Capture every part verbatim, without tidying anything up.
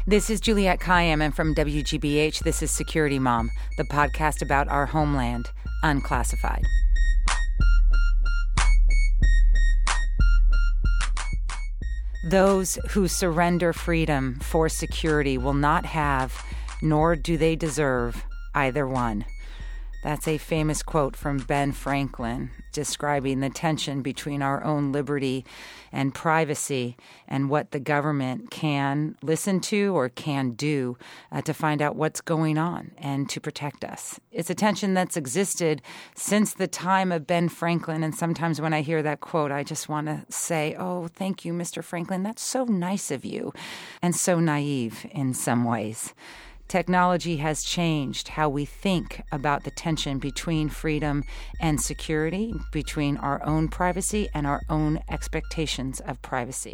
This is Juliette Kayyem, and from W G B H, this is Security Mom, the podcast about our homeland, unclassified. Those who surrender freedom for security will not have, nor do they deserve, either one. That's a famous quote from Ben Franklin describing the tension between our own liberty and privacy and what the government can listen to or can do uh, to find out what's going on and to protect us. It's a tension that's existed since the time of Ben Franklin, and sometimes when I hear that quote, I just want to say, oh, thank you, Mister Franklin. That's so nice of you, and so naive in some ways. Technology has changed how we think about the tension between freedom and security, between our own privacy and our own expectations of privacy.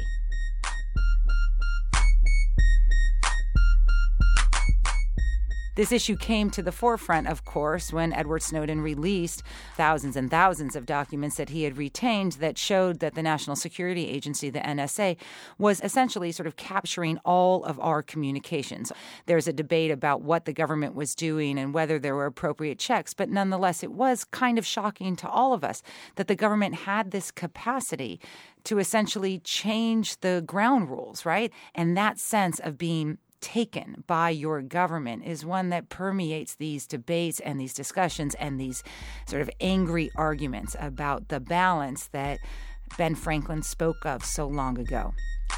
This issue came to the forefront, of course, when Edward Snowden released thousands and thousands of documents that he had retained that showed that the National Security Agency, the N S A, was essentially sort of capturing all of our communications. There's a debate about what the government was doing and whether there were appropriate checks, but nonetheless, it was kind of shocking to all of us that the government had this capacity to essentially change the ground rules, right? And that sense of being taken by your government is one that permeates these debates and these discussions and these sort of angry arguments about the balance that Ben Franklin spoke of so long ago.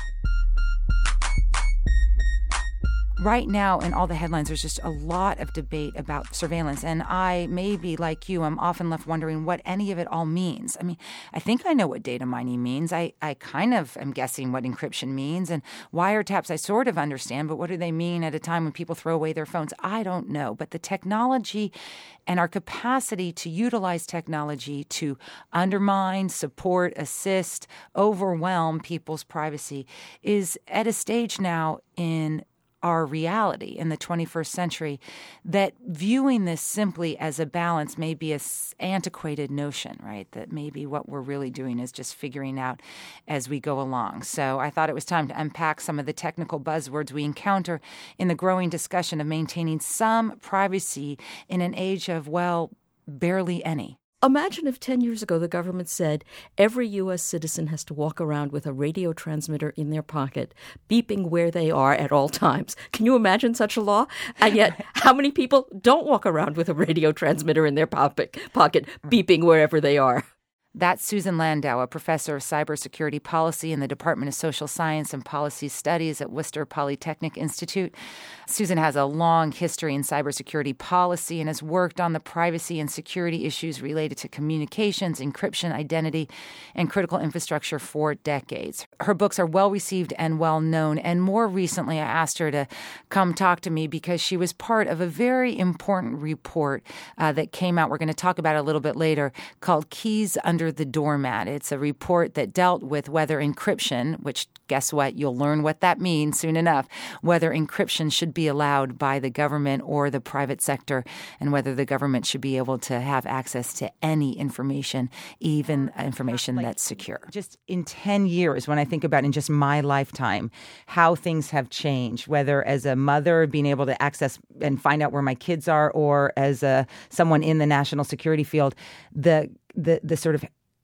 Right now, in all the headlines, there's just a lot of debate about surveillance. And I, maybe like you, I'm often left wondering what any of it all means. I mean, I think I know what data mining means. I, I kind of am guessing what encryption means. And wiretaps, I sort of understand. But what do they mean at a time when people throw away their phones? I don't know. But the technology and our capacity to utilize technology to undermine, support, assist, overwhelm people's privacy is at a stage now in our reality in the twenty-first century that viewing this simply as a balance may be an antiquated notion, right? That maybe what we're really doing is just figuring out as we go along. So I thought it was time to unpack some of the technical buzzwords we encounter in the growing discussion of maintaining some privacy in an age of, well, barely any. Imagine if ten years ago the government said every U S citizen has to walk around with a radio transmitter in their pocket, beeping where they are at all times. Can you imagine such a law? And yet, how many people don't walk around with a radio transmitter in their pocket, pocket beeping wherever they are? That's Susan Landau, a professor of cybersecurity policy in the Department of Social Science and Policy Studies at Worcester Polytechnic Institute. Susan has a long history in cybersecurity policy and has worked on the privacy and security issues related to communications, encryption, identity, and critical infrastructure for decades. Her books are well received and well known. And more recently, I asked her to come talk to me because she was part of a very important report uh, that came out. We're going to talk about it a little bit later, called Keys Under the Doormat. It's a report that dealt with whether encryption, which guess what, you'll learn what that means soon enough, whether encryption should be allowed by the government or the private sector, and whether the government should be able to have access to any information, even information like, that's secure. Just in ten years, when I think about in just my lifetime, how things have changed, whether as a mother being able to access and find out where my kids are, or as a someone in the national security field, the the the sort of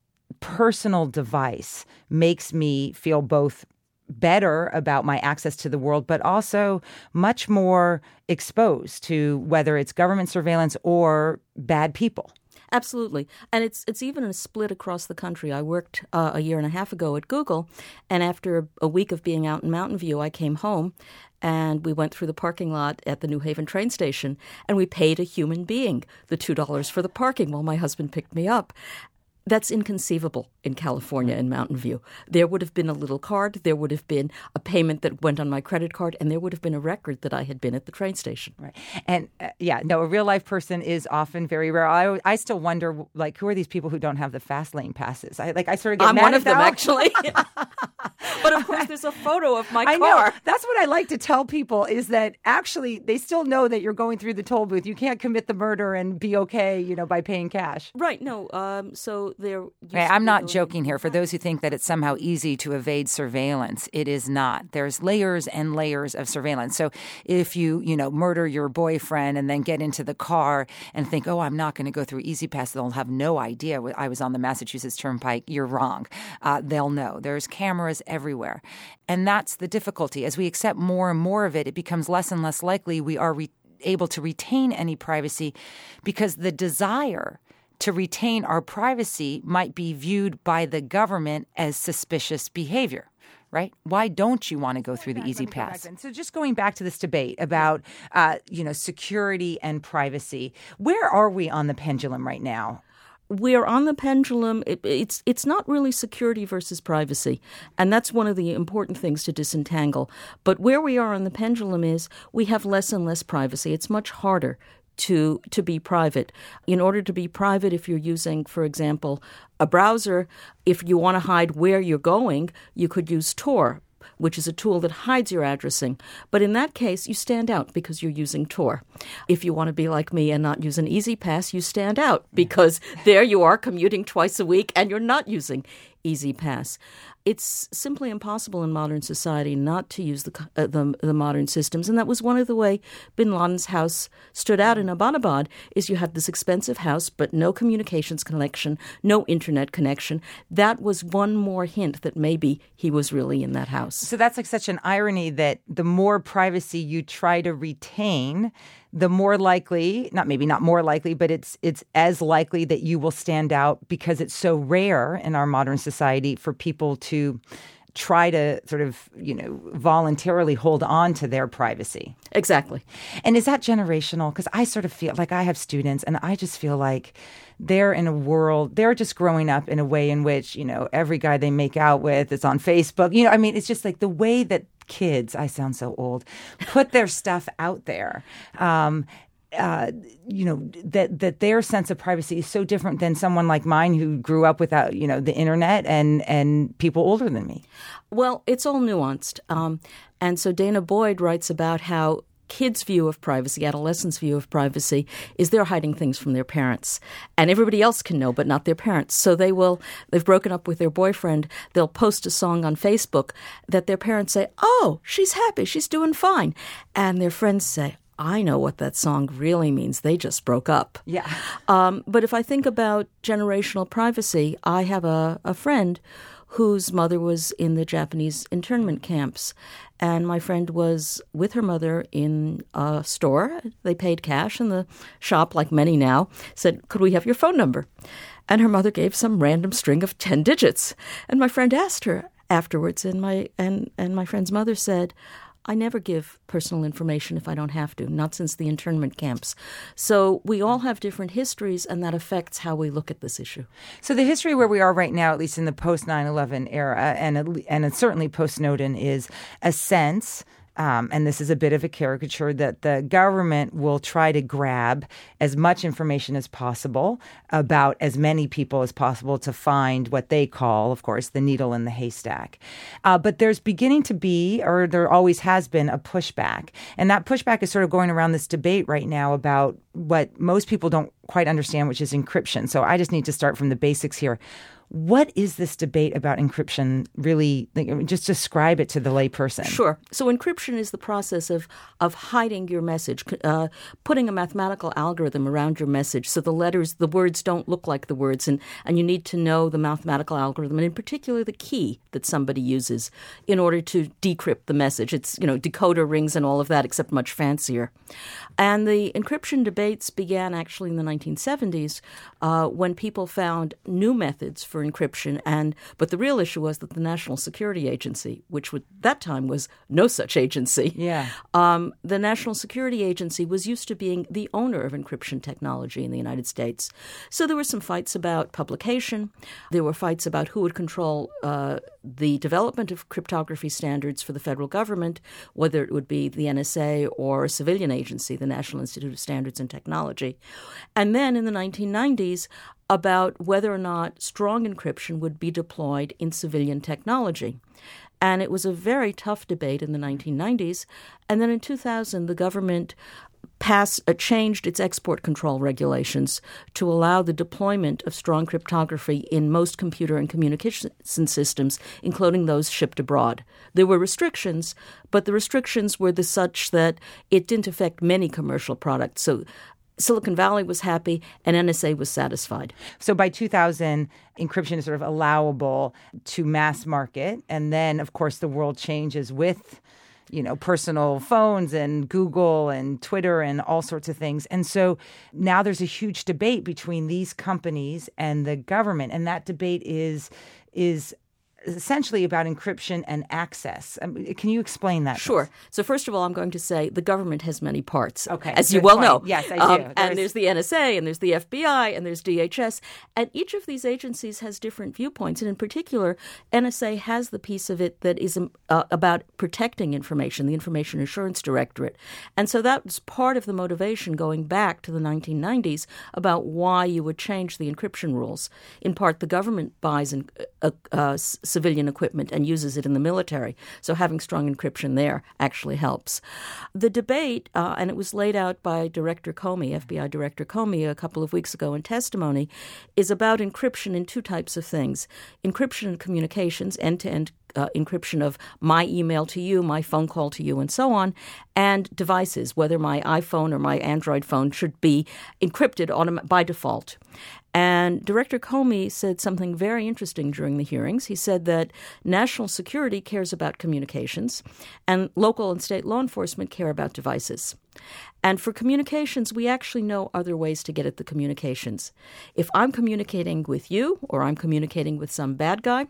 personal device makes me feel both better about my access to the world, but also much more exposed to whether it's government surveillance or bad people. Absolutely. And it's it's even a split across the country. I worked uh, a year and a half ago at Google, and after a week of being out in Mountain View, I came home, and we went through the parking lot at the New Haven train station, and we paid a human being the two dollars for the parking while my husband picked me up. That's inconceivable in California and Mountain View. There would have been a little card, there would have been a payment that went on my credit card, and there would have been a record that I had been at the train station. Right. And uh, yeah, no, a real life person is often very rare. I, I still wonder, like, who are these people who don't have the fast lane passes? I like, I sort of get I'm mad one at of them, them. actually. But of course, there's a photo of my I car. know. That's what I like to tell people is that actually they still know that you're going through the toll booth. You can't commit the murder and be okay, you know, by paying cash. Right. No. Um, so there. Hey, I'm not joking here. For those who think that it's somehow easy to evade surveillance, it is not. There's layers and layers of surveillance. So if you, you know, murder your boyfriend and then get into the car and think, oh, I'm not going to go through Easy Pass, they'll have no idea I was on the Massachusetts Turnpike. You're wrong. Uh, they'll know. There's cameras everywhere. And that's the difficulty. As we accept more and more of it, it becomes less and less likely we are re- able to retain any privacy because the desire to retain our privacy might be viewed by the government as suspicious behavior. Right? Why don't you want to go through the Easy Pass? So just going back to this debate about, uh, you know, security and privacy, where are we on the pendulum right now? We're on the pendulum. It, it's it's not really security versus privacy, and that's one of the important things to disentangle. But where we are on the pendulum is we have less and less privacy. It's much harder to to be private. In order to be private, if you're using, for example, a browser, if you want to hide where you're going, you could use Tor, which is a tool that hides your addressing. But in that case, you stand out because you're using Tor. If you want to be like me and not use an Easy Pass, you stand out because there you are commuting twice a week and you're not using Easy Pass. It's simply impossible in modern society not to use the, uh, the the modern systems, and that was one of the way Bin Laden's house stood out in Abbottabad. Is you have this expensive house, but no communications connection, no internet connection. That was one more hint that maybe he was really in that house. So that's like such an irony that the more privacy you try to retain, the more likely, not maybe not more likely, but it's it's as likely that you will stand out because it's so rare in our modern society for people to try to sort of, you know, voluntarily hold on to their privacy. Exactly. And is that generational? Because I sort of feel like I have students and I just feel like they're in a world, they're just growing up in a way in which, you know, every guy they make out with is on Facebook. You know, I mean, it's just like the way that kids, I sound so old, put their stuff out there. Um, uh, you know, that that their sense of privacy is so different than someone like mine who grew up without, you know, the internet and, and people older than me. Well, it's all nuanced. Um, and so Dana Boyd writes about how kids' view of privacy, adolescents' view of privacy, is they're hiding things from their parents. And everybody else can know, but not their parents. So they will, they've broken up with their boyfriend, they'll post a song on Facebook that their parents say, oh, she's happy, she's doing fine. And their friends say, I know what that song really means. They just broke up. Yeah. Um, but if I think about generational privacy, I have a, a friend whose mother was in the Japanese internment camps. And my friend was with her mother in a store. They paid cash, and the shop, like many now, said, could we have your phone number? And her mother gave some random string of ten digits. And my friend asked her afterwards, and my and, and my friend's mother said, I never give personal information if I don't have to, not since the internment camps. So we all have different histories, and that affects how we look at this issue. So the history where we are right now, at least in the post nine eleven era, and and certainly post-Snowden, is a sense, um, and this is a bit of a caricature, that the government will try to grab as much information as possible about as many people as possible to find what they call, of course, the needle in the haystack. Uh, but there's beginning to be, or there always has been, a pushback. And that pushback is sort of going around this debate right now about what most people don't quite understand, which is encryption. So I just need to start from the basics here. What is this debate about encryption really? Like, just describe it to the layperson. Sure. So encryption is the process of of hiding your message, uh, putting a mathematical algorithm around your message so the letters, the words don't look like the words, and, and you need to know the mathematical algorithm, and in particular the key that somebody uses in order to decrypt the message. It's, you know, decoder rings and all of that, except much fancier. And the encryption debates began actually in the nineteen seventies uh, when people found new methods for encryption. And but the real issue was that the National Security Agency, which at that time was no such agency, yeah, um, the National Security Agency was used to being the owner of encryption technology in the United States. So there were some fights about publication. There were fights about who would control uh, the development of cryptography standards for the federal government, whether it would be the N S A or a civilian agency, the National Institute of Standards and Technology. And then in the nineteen nineties, about whether or not strong encryption would be deployed in civilian technology. And it was a very tough debate in the nineteen nineties. And then in two thousand, the government passed, uh, changed its export control regulations to allow the deployment of strong cryptography in most computer and communication systems, including those shipped abroad. There were restrictions, but the restrictions were the such that it didn't affect many commercial products. So Silicon Valley was happy and N S A was satisfied. So by two thousand, encryption is sort of allowable to mass market. And then, of course, the world changes with, you know, personal phones and Google and Twitter and all sorts of things. And so now there's a huge debate between these companies and the government. And that debate is is essentially about encryption and access. Um, can you explain that? Sure. So first of all, I'm going to say the government has many parts, okay, as you well point. know. Yes, I do. Um, there's... and there's the N S A, and there's the F B I, and there's D H S. And each of these agencies has different viewpoints. And in particular, N S A has the piece of it that is uh, about protecting information, the Information Assurance Directorate. And so that was part of the motivation going back to the nineteen nineties about why you would change the encryption rules. In part, the government buys in, uh, uh, civilian equipment and uses it in the military. So having strong encryption there actually helps. The debate, uh, and it was laid out by Director Comey, F B I Director Comey, a couple of weeks ago in testimony, is about encryption in two types of things. Encryption in communications, end-to-end Uh, encryption of my email to you, my phone call to you, and so on, and devices, whether my iPhone or my Android phone should be encrypted autom- by default. And Director Comey said something very interesting during the hearings. He said that national security cares about communications, and local and state law enforcement care about devices. And for communications, we actually know other ways to get at the communications. If I'm communicating with you or I'm communicating with some bad guy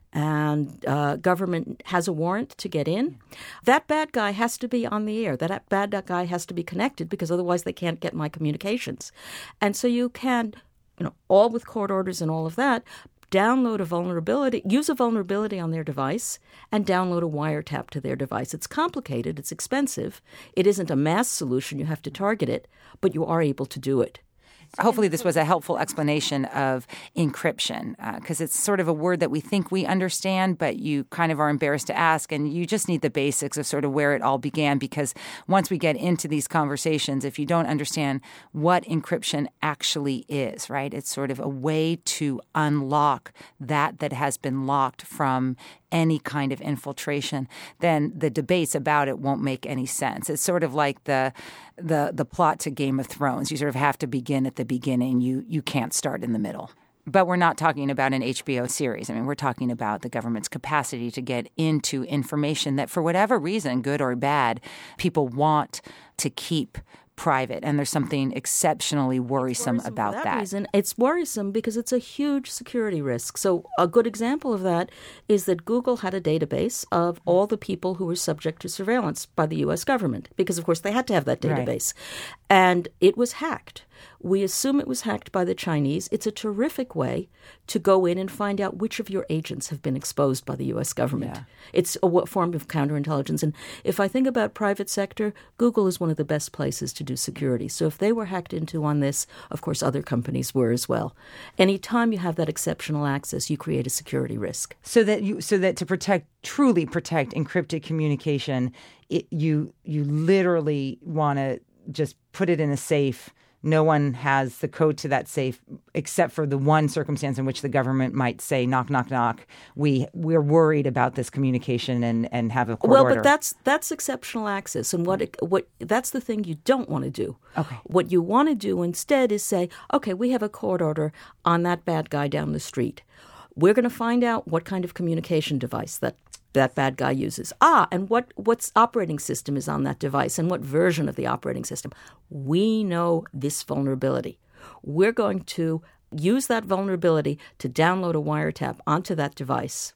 and uh, government has a warrant to get in, that bad guy has to be on the air. That bad guy has to be connected because otherwise they can't get my communications. And so you can, you know, all with court orders and all of that, download a vulnerability, use a vulnerability on their device, and download a wiretap to their device. It's complicated. It's expensive. It isn't a mass solution. You have to target it, but you are able to do it. Hopefully this was a helpful explanation of encryption, because uh, it's sort of a word that we think we understand, but you kind of are embarrassed to ask, and you just need the basics of sort of where it all began, because once we get into these conversations, if you don't understand what encryption actually is, right, it's sort of a way to unlock that that has been locked from any kind of infiltration, then the debates about it won't make any sense. It's sort of like the the the plot to Game of Thrones. You sort of have to begin at the beginning. You you can't start in the middle. But we're not talking about an H B O series. I mean, we're talking about the government's capacity to get into information that, for whatever reason, good or bad, people want to keep private, and there's something exceptionally worrisome, worrisome about for that, that. Reason. It's worrisome because it's a huge security risk. So a good example of that is that Google had a database of all the people who were subject to surveillance by the U S government, because, of course, they had to have that database. Right. And it was hacked. We assume it was hacked by the Chinese. It's a terrific way to go in and find out which of your agents have been exposed by the U S government. Yeah. It's a form of counterintelligence. And if I think about private sector, Google is one of the best places to do security. So if they were hacked into on this, of course, other companies were as well. Anytime you have that exceptional access, you create a security risk. So that you, so that to protect, truly protect encrypted communication, it, you you literally want to just put it in a safe. No one has the code to that safe, except for the one circumstance in which the government might say, knock, knock, knock, we, we're worried about this communication and, and have a court well, order. Well, but that's that's exceptional access. And what it, what that's the thing you don't want to do. Okay. What you want to do instead is say, okay, we have a court order on that bad guy down the street. We're going to find out what kind of communication device that that bad guy uses. Ah, and what what's operating system is on that device and what version of the operating system. We know this vulnerability. We're going to use that vulnerability to download a wiretap onto that device.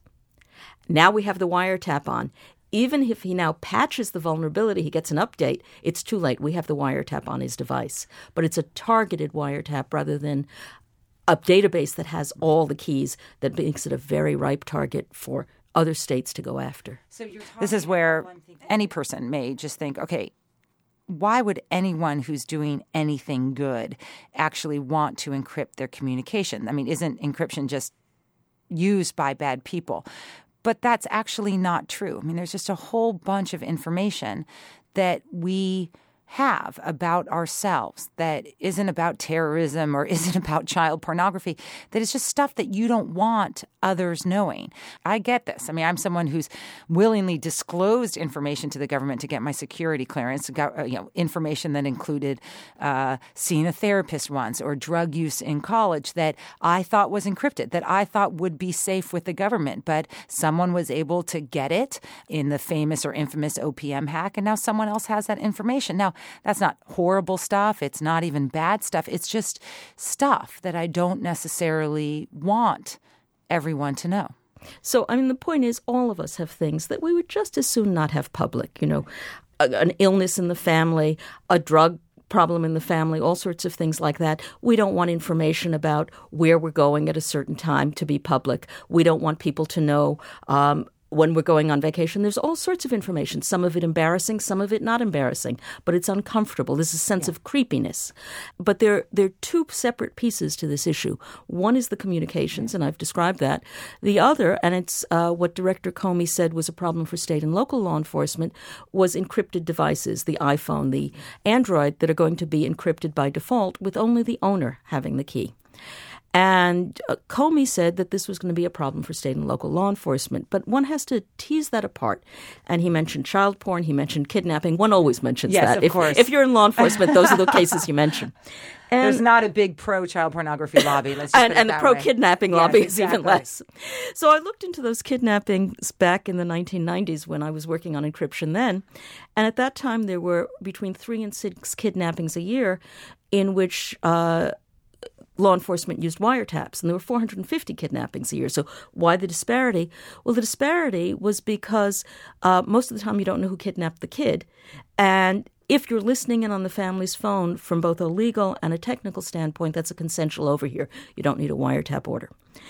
Now we have the wiretap on. Even if he now patches the vulnerability, he gets an update, it's too late. We have the wiretap on his device. But it's a targeted wiretap rather than a database that has all the keys that makes it a very ripe target for other states to go after. So you're this is where any person may just think, okay, why would anyone who's doing anything good actually want to encrypt their communication? I mean, isn't encryption just used by bad people? But that's actually not true. I mean, there's just a whole bunch of information that we have about ourselves that isn't about terrorism or isn't about child pornography, that is just stuff that you don't want others knowing. I get this. I mean, I'm someone who's willingly disclosed information to the government to get my security clearance, got, you know, information that included uh, seeing a therapist once or drug use in college that I thought was encrypted, that I thought would be safe with the government. But someone was able to get it in the famous or infamous O P M hack, and now someone else has that information. Now, that's not horrible stuff. It's not even bad stuff. It's just stuff that I don't necessarily want everyone to know. So, I mean, the point is all of us have things that we would just as soon not have public. You know, a, an illness in the family, a drug problem in the family, all sorts of things like that. We don't want information about where we're going at a certain time to be public. We don't want people to know um, when we're going on vacation. There's all sorts of information, some of it embarrassing, some of it not embarrassing, but it's uncomfortable. There's a sense yeah. of creepiness. But there, there are two separate pieces to this issue. One is the communications, and I've described that. The other, and it's uh, what Director Comey said was a problem for state and local law enforcement, was encrypted devices, the iPhone, the Android, that are going to be encrypted by default with only the owner having the key. And uh, Comey said that this was going to be a problem for state and local law enforcement. But one has to tease that apart. And he mentioned child porn. He mentioned kidnapping. One always mentions yes, that. Of if, course. If you're in law enforcement, those are the cases you mention. And, There's not a big pro-child pornography lobby. Let's just and put it and the that pro-kidnapping way. lobby yes, is exactly. even less. So I looked into those kidnappings back in the nineteen nineties when I was working on encryption then. And at that time, there were between three and six kidnappings a year in which uh, law enforcement used wiretaps, and there were four hundred fifty kidnappings a year. So why the disparity? Well, the disparity was because uh, most of the time you don't know who kidnapped the kid. And if you're listening in on the family's phone from both a legal and a technical standpoint, that's a consensual overhear. You don't need a wiretap order.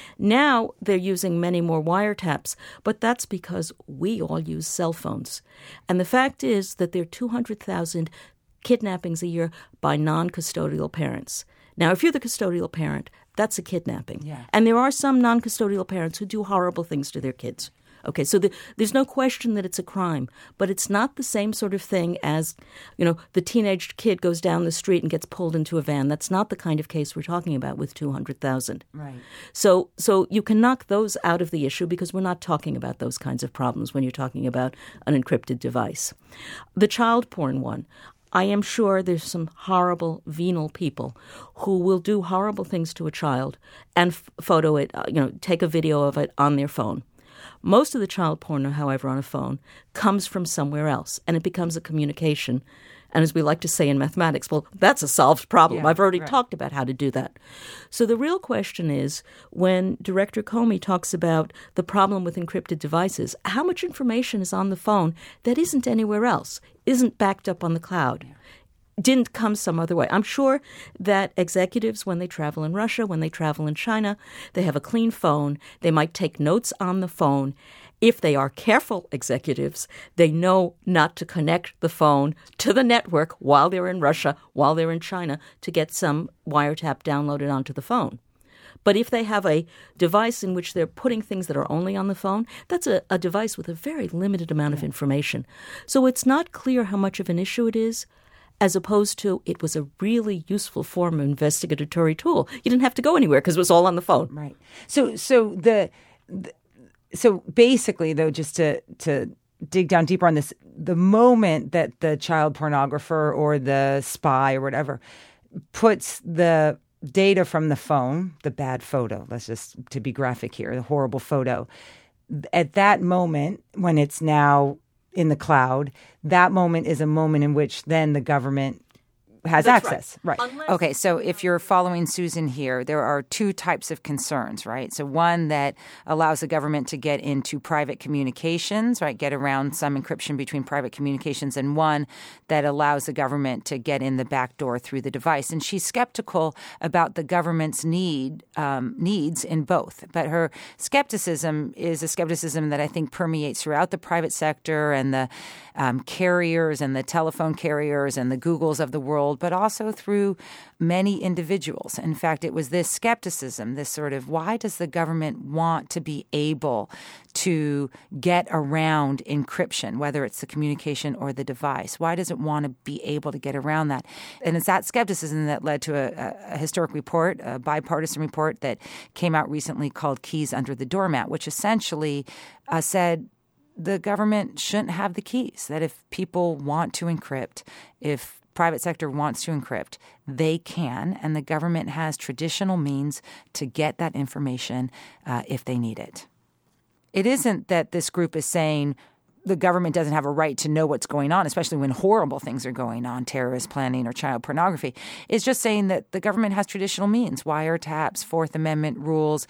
Now they're using many more wiretaps, but that's because we all use cell phones. And the fact is that there are two hundred thousand kidnappings a year by non-custodial parents. Now, if you're the custodial parent, that's a kidnapping. Yeah. And there are some non-custodial parents who do horrible things to their kids. Okay, so the, there's no question that it's a crime, but it's not the same sort of thing as, you know, the teenage kid goes down the street and gets pulled into a van. That's not the kind of case we're talking about with two hundred thousand. Right. So, so you can knock those out of the issue because we're not talking about those kinds of problems when you're talking about an encrypted device. The child porn one. I am sure there's some horrible, venal people who will do horrible things to a child and f- photo it, uh, you know, take a video of it on their phone. Most of the child porn, however, on a phone comes from somewhere else, and it becomes a communication. And as we like to say in mathematics, well, that's a solved problem. Yeah, I've already right. talked about how to do that. So the real question is, when Director Comey talks about the problem with encrypted devices, how much information is on the phone that isn't anywhere else, isn't backed up on the cloud? Yeah. Didn't come some other way. I'm sure that executives, when they travel in Russia, when they travel in China, they have a clean phone. They might take notes on the phone. If they are careful executives, they know not to connect the phone to the network while they're in Russia, while they're in China, to get some wiretap downloaded onto the phone. But if they have a device in which they're putting things that are only on the phone, that's a, a device with a very limited amount of information. So it's not clear how much of an issue it is, as opposed to it was a really useful form of investigatory tool. You didn't have to go anywhere because it was all on the phone. Right. So so the, the so basically, though, just to to dig down deeper on this, the moment that the child pornographer or the spy or whatever puts the data from the phone, the bad photo, let's just, to be graphic here, the horrible photo, at that moment when it's now in the cloud, that moment is a moment in which then the government has That's access. Right. right. Unless- Okay, so if you're following Susan here, there are two types of concerns, right? So one that allows the government to get into private communications, right, get around some encryption between private communications, and one that allows the government to get in the back door through the device. And she's skeptical about the government's need um, needs in both. But her skepticism is a skepticism that I think permeates throughout the private sector and the um, carriers and the telephone carriers and the Googles of the world, but also through many individuals. In fact, it was this skepticism, this sort of, why does the government want to be able to get around encryption, whether it's the communication or the device? Why does it want to be able to get around that? And it's that skepticism that led to a, a historic report, a bipartisan report that came out recently called Keys Under the Doormat, which essentially uh, said the government shouldn't have the keys, that if people want to encrypt, if private sector wants to encrypt, they can, and the government has traditional means to get that information uh, if they need it. It isn't that this group is saying the government doesn't have a right to know what's going on, especially when horrible things are going on, terrorist planning or child pornography. It's just saying that the government has traditional means, wiretaps, Fourth Amendment rules,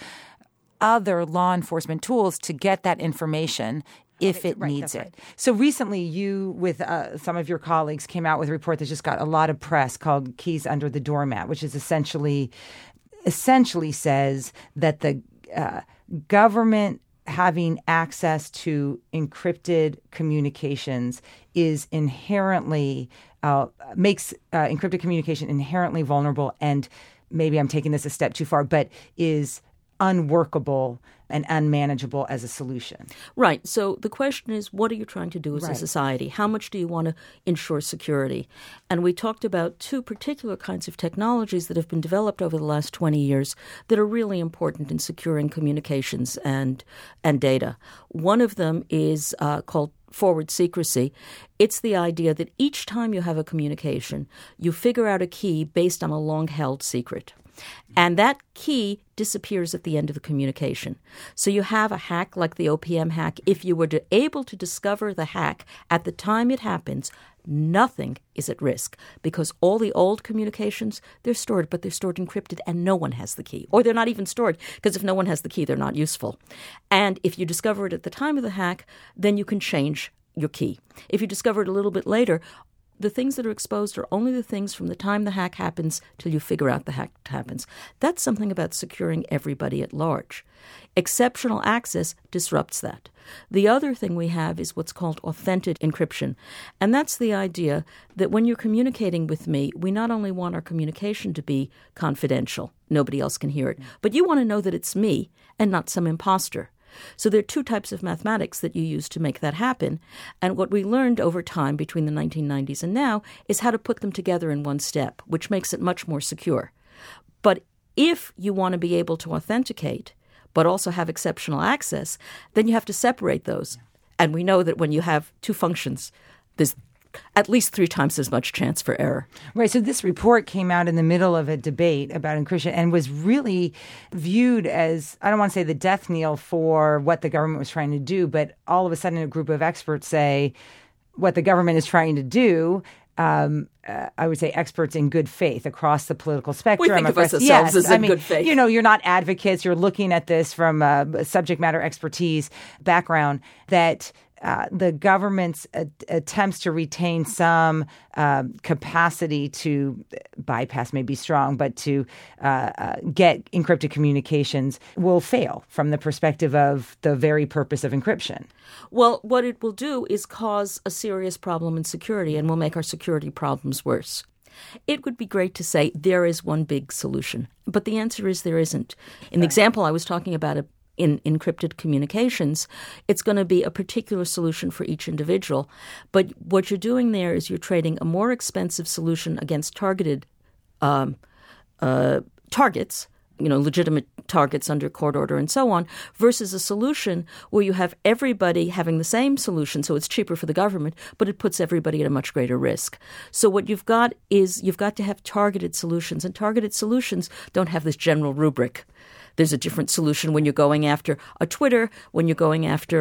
other law enforcement tools to get that information if it right, needs it. Right. So recently you, with uh, some of your colleagues, came out with a report that just got a lot of press called Keys Under the Doormat, which is essentially essentially says that the uh, government having access to encrypted communications is inherently, uh, makes uh, encrypted communication inherently vulnerable, and maybe I'm taking this a step too far, but is unworkable and unmanageable as a solution. Right. So the question is, what are you trying to do as Right. a society? How much do you want to ensure security? And we talked about two particular kinds of technologies that have been developed over the last twenty years that are really important in securing communications and and data. One of them is uh, called forward secrecy. It's the idea that each time you have a communication, you figure out a key based on a long-held secret. And that key disappears at the end of the communication. So you have a hack like the O P M hack. If you were to, able to discover the hack at the time it happens, nothing is at risk because all the old communications, they're stored, but they're stored encrypted and no one has the key. Or they're not even stored because if no one has the key, they're not useful. And if you discover it at the time of the hack, then you can change your key. If you discover it a little bit later, the things that are exposed are only the things from the time the hack happens till you figure out the hack happens. That's something about securing everybody at large. Exceptional access disrupts that. The other thing we have is what's called authentic encryption. And that's the idea that when you're communicating with me, we not only want our communication to be confidential, nobody else can hear it, but you want to know that it's me and not some imposter. So there are two types of mathematics that you use to make that happen. And what we learned over time between the nineteen nineties and now is how to put them together in one step, which makes it much more secure. But if you want to be able to authenticate, but also have exceptional access, then you have to separate those. And we know that when you have two functions, there's at least three times as much chance for error. Right. So this report came out in the middle of a debate about encryption and was really viewed as, I don't want to say the death knell for what the government was trying to do, but all of a sudden a group of experts say what the government is trying to do. Um, uh, I would say experts in good faith across the political spectrum. We think of across, ourselves yes, as in I mean, good faith. You know, you're not advocates. You're looking at this from a subject matter expertise background that Uh, the government's uh, attempts to retain some uh, capacity to bypass may be strong, but to uh, uh, get encrypted communications will fail from the perspective of the very purpose of encryption. Well, what it will do is cause a serious problem in security and will make our security problems worse. It would be great to say there is one big solution, but the answer is there isn't. In the example I was talking about, a in encrypted communications, it's going to be a particular solution for each individual. But what you're doing there is you're trading a more expensive solution against targeted um, uh, targets, you know, legitimate targets under court order and so on, versus a solution where you have everybody having the same solution, so it's cheaper for the government, but it puts everybody at a much greater risk. So what you've got is you've got to have targeted solutions, and targeted solutions don't have this general rubric. There's a different solution when you're going after a Twitter, when you're going after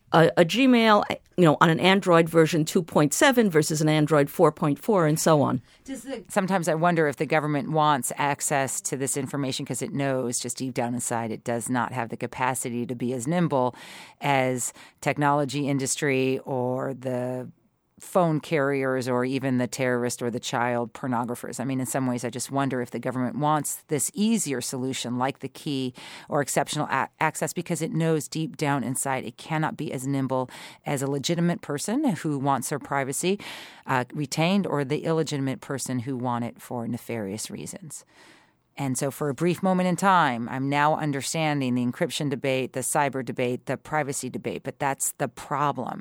a, a Gmail, you know, on an Android version two point seven versus an Android four point four and so on. Sometimes I wonder if the government wants access to this information because it knows just deep down inside it does not have the capacity to be as nimble as technology industry or the phone carriers or even the terrorist or the child pornographers. I mean, in some ways, I just wonder if the government wants this easier solution like the key or exceptional a- access because it knows deep down inside it cannot be as nimble as a legitimate person who wants their privacy uh, retained or the illegitimate person who want it for nefarious reasons. And so for a brief moment in time, I'm now understanding the encryption debate, the cyber debate, the privacy debate, but that's the problem.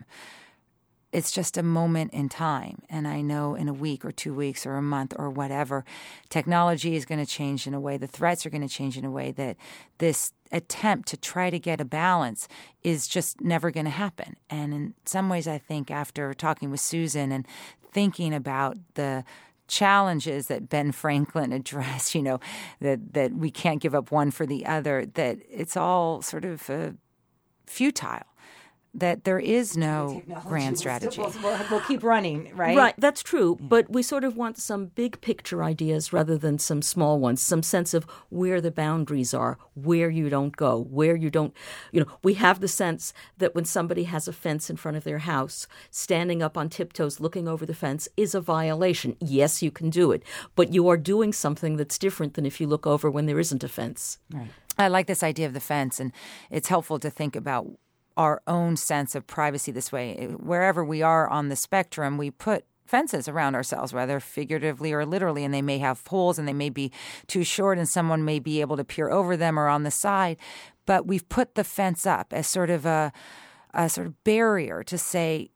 It's just a moment in time. And I know in a week or two weeks or a month or whatever, technology is going to change in a way, the threats are going to change in a way that this attempt to try to get a balance is just never going to happen. And in some ways, I think after talking with Susan and thinking about the challenges that Ben Franklin addressed, you know, that, that we can't give up one for the other, that it's all sort of uh, futile. That there is no grand strategy. We'll, we'll, we'll keep running, right? Right, that's true. But we sort of want some big picture ideas rather than some small ones, some sense of where the boundaries are, where you don't go, where you don't, you know, we have the sense that when somebody has a fence in front of their house, standing up on tiptoes looking over the fence is a violation. Yes, you can do it, but you are doing something that's different than if you look over when there isn't a fence. Right. I like this idea of the fence, and it's helpful to think about our own sense of privacy this way. Wherever we are on the spectrum, we put fences around ourselves, whether figuratively or literally, and they may have holes and they may be too short and someone may be able to peer over them or on the side. But we've put the fence up as sort of a, a sort of barrier to say,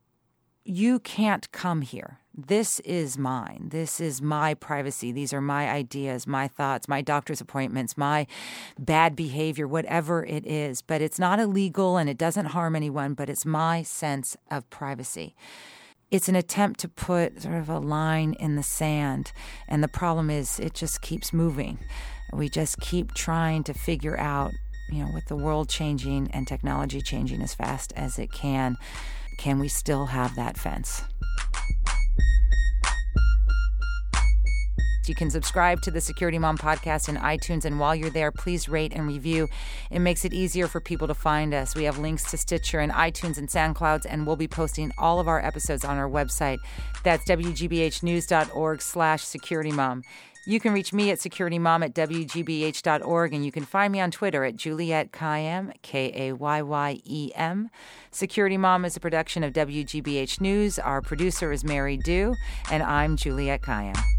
you can't come here. This is mine. This is my privacy. These are my ideas, my thoughts, my doctor's appointments, my bad behavior, whatever it is. But it's not illegal and it doesn't harm anyone, but it's my sense of privacy. It's an attempt to put sort of a line in the sand. And the problem is it just keeps moving. We just keep trying to figure out, you know, with the world changing and technology changing as fast as it can, can we still have that fence? You can subscribe to the Security Mom podcast in iTunes, and while you're there, please rate and review. It makes it easier for people to find us. We have links to Stitcher and iTunes and SoundClouds, and we'll be posting all of our episodes on our website. That's wgbhnews.org slash securitymom. You can reach me at securitymom at w g b h dot org, and you can find me on Twitter at Juliette Kayyem, K A Y Y E M. Security Mom is a production of W G B H News. Our producer is Mary Dew, and I'm Juliette Kayyem.